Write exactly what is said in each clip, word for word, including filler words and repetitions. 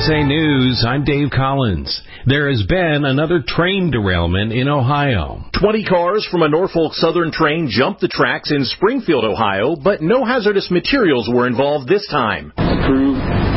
S A News, I'm Dave Collins. There has been another train derailment in Ohio. Twenty cars from a Norfolk Southern train jumped the tracks in Springfield, Ohio, but no hazardous materials were involved this time. The crew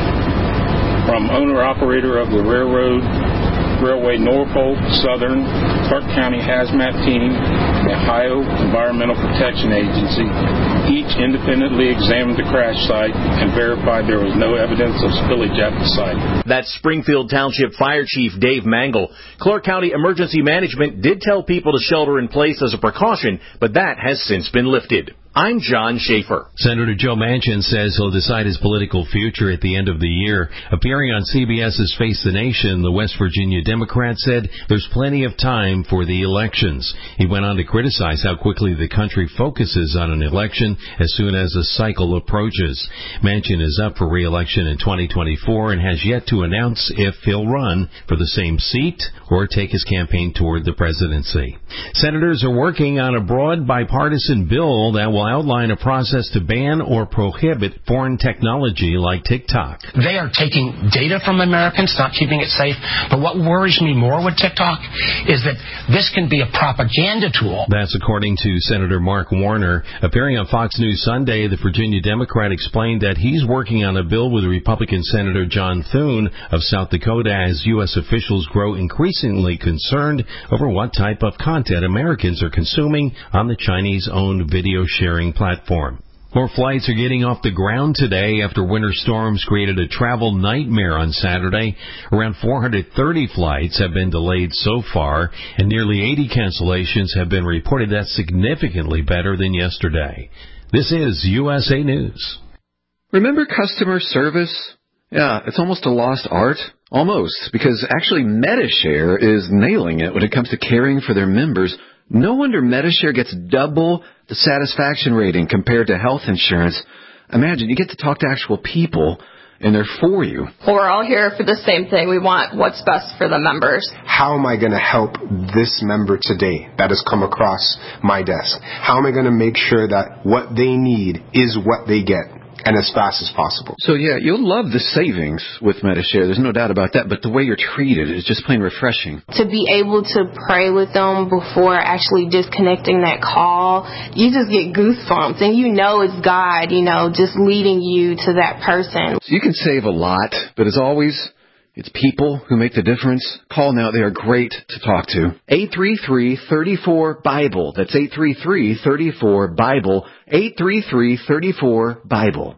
from owner-operator of the railroad, Railway Norfolk Southern, Clark County Hazmat Team, the Ohio Environmental Protection Agency, each independently examined the crash site and verified there was no evidence of spillage at the site. That's Springfield Township Fire Chief Dave Mangle. Clark County Emergency Management did tell people to shelter in place as a precaution, but that has since been lifted. I'm John Schaefer. Senator Joe Manchin says he'll decide his political future at the end of the year. Appearing on CBS's Face the Nation, the West Virginia Democrat said there's plenty of time for the elections. He went on to criticize how quickly the country focuses on an election as soon as a cycle approaches. Manchin is up for re-election in twenty twenty-four and has yet to announce if he'll run for the same seat or take his campaign toward the presidency. Senators are working on a broad bipartisan bill that will outline a process to ban or prohibit foreign technology like TikTok. They are taking data from Americans, not keeping it safe. But what worries me more with TikTok is that this can be a propaganda tool. That's according to Senator Mark Warner. Appearing on Fox News Sunday, the Virginia Democrat explained that he's working on a bill with Republican Senator John Thune of South Dakota as U S officials grow increasingly concerned over what type of content Americans are consuming on the Chinese-owned video sharing platform. More flights are getting off the ground today after winter storms created a travel nightmare on Saturday. Around four hundred thirty flights have been delayed so far, and nearly eighty cancellations have been reported. That's significantly better than yesterday. This is U S A News. Remember customer service? Yeah, it's almost a lost art. Almost, because actually Medi-Share is nailing it when it comes to caring for their members. No wonder Medi-Share gets double the satisfaction rating compared to health insurance. Imagine, you get to talk to actual people, and they're for you. Well, we're all here for the same thing. We want what's best for the members. How am I going to help this member today that has come across my desk? How am I going to make sure that what they need is what they get? And as fast as possible. So, yeah, you'll love the savings with Medi-Share. There's no doubt about that. But the way you're treated is just plain refreshing. To be able to pray with them before actually disconnecting that call, you just get goosebumps. And you know it's God, you know, just leading you to that person. So you can save a lot. But as always, it's people who make the difference. Call now. They are great to talk to. eight three three, three four, BIBLE. That's eight three three, three four, BIBLE. eight three three, three four, BIBLE.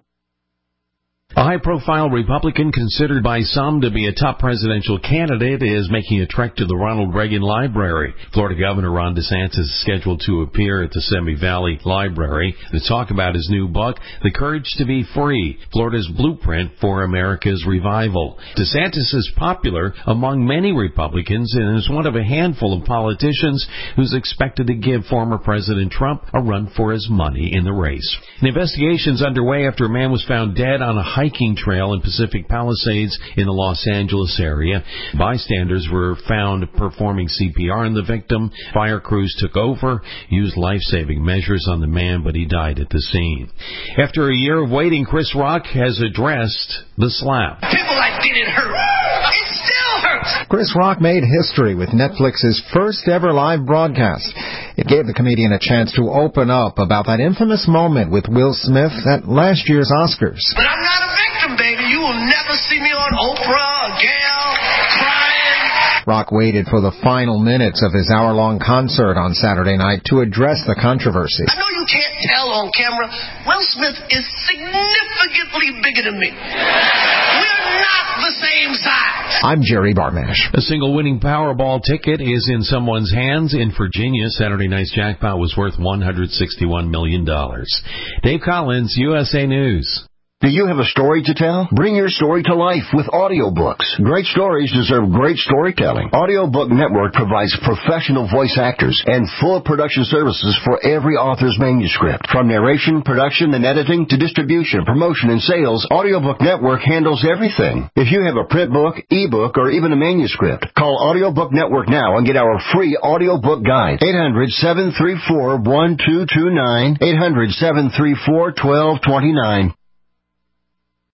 A high-profile Republican considered by some to be a top presidential candidate is making a trek to the Ronald Reagan Library. Florida Governor Ron DeSantis is scheduled to appear at the Semi Valley Library to talk about his new book, The Courage to Be Free, Florida's Blueprint for America's Revival. DeSantis is popular among many Republicans and is one of a handful of politicians who's expected to give former President Trump a run for his money in the race. An investigation's underway after a man was found dead on a hiking trail in Pacific Palisades in the Los Angeles area. Bystanders were found performing C P R on the victim. Fire crews took over, used life-saving measures on the man, but he died at the scene. After a year of waiting, Chris Rock has addressed the slap. People like, did it hurt? It still hurts! Chris Rock made history with Netflix's first ever live broadcast. It gave the comedian a chance to open up about that infamous moment with Will Smith at last year's Oscars. But I'm not a victim, baby. You will never see me on Oprah or Gail crying. Rock waited for the final minutes of his hour-long concert on Saturday night to address the controversy. I know you can't tell on camera. Will Smith is significantly bigger than me. We're not the same size. I'm Jerry Barmash. A single winning Powerball ticket is in someone's hands in Virginia. Saturday night's jackpot was worth one hundred sixty-one million dollars. Dave Collins, U S A News. Do you have a story to tell? Bring your story to life with audiobooks. Great stories deserve great storytelling. Audiobook Network provides professional voice actors and full production services for every author's manuscript. From narration, production, and editing to distribution, promotion, and sales, Audiobook Network handles everything. If you have a print book, ebook, or even a manuscript, call Audiobook Network now and get our free audiobook guide. eight hundred, seven three four, one two two nine. eight hundred, seven three four, one two two nine.